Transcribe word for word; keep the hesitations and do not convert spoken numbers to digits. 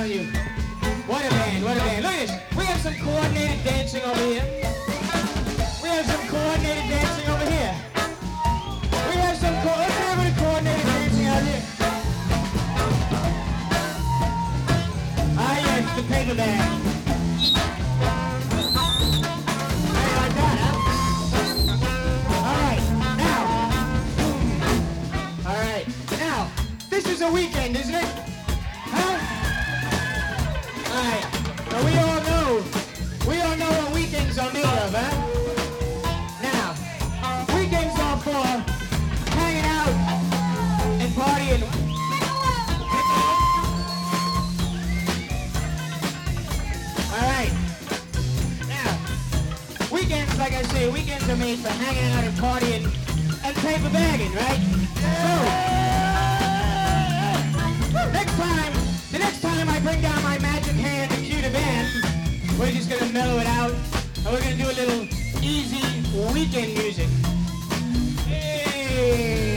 telling you. What a band, what a band. Look at this. We have some coordinated dancing over here. We have some coordinated dancing over here. We have some, co let's have a bit of coordinated dancing out here. Ah yes, the paper bag. How you like that, huh? Alright, now. Alright, now, this is a weekend, isn't it? Huh? Alright, so we all know, we all know what weekends are made of, huh? Now, weekends are for hanging out and partying. Alright, now, weekends, like I say, weekends are made for hanging out and partying and paper bagging, right? So, next time, the next time I bring down my magic hand and cue the band, we're just gonna mellow it out, and we're gonna do a little easy weekend music. Hey.